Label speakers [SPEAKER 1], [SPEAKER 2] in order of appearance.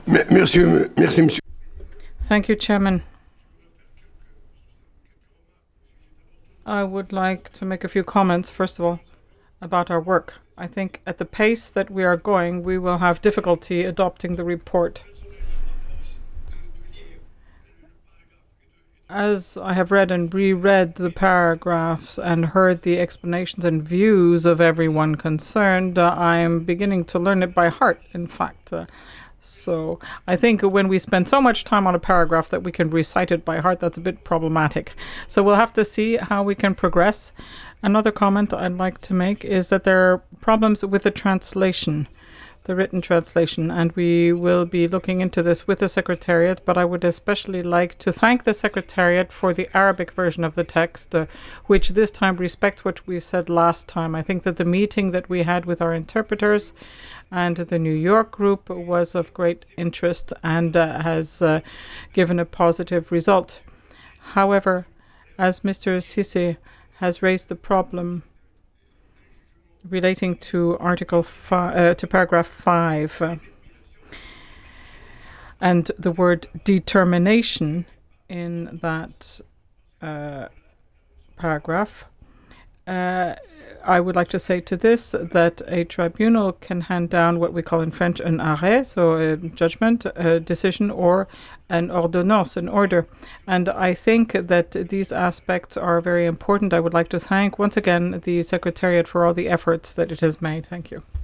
[SPEAKER 1] Merci, monsieur.
[SPEAKER 2] Thank you, Chairman. I would like to make a few comments, first of all, about our work. I think at the pace that we are going, we will have difficulty adopting the report. As I have read and reread the paragraphs and heard the explanations and views of everyone concerned, I am beginning to learn it by heart, in fact. So I think when we spend so much time on a paragraph that we can recite it by heart, that's a bit problematic. So we'll have to see how we can progress. Another comment I'd like to make is that there are problems with the translation, the written translation, and we will be looking into this with the Secretariat, but I would especially like to thank the Secretariat for the Arabic version of the text, which this time respects what we said last time. I think that the meeting that we had with our interpreters and the New York group was of great interest and has given a positive result. However, as Mr. Cisse has raised the problem relating to to paragraph 5 and the word determination in that paragraph. Uh, I would like to say to this that a tribunal can hand down what we call in French an arrêt, so a judgment, a decision, or an ordonnance, an order. And I think that these aspects are very important. I would like to thank once again the Secretariat for all the efforts that it has made. Thank you.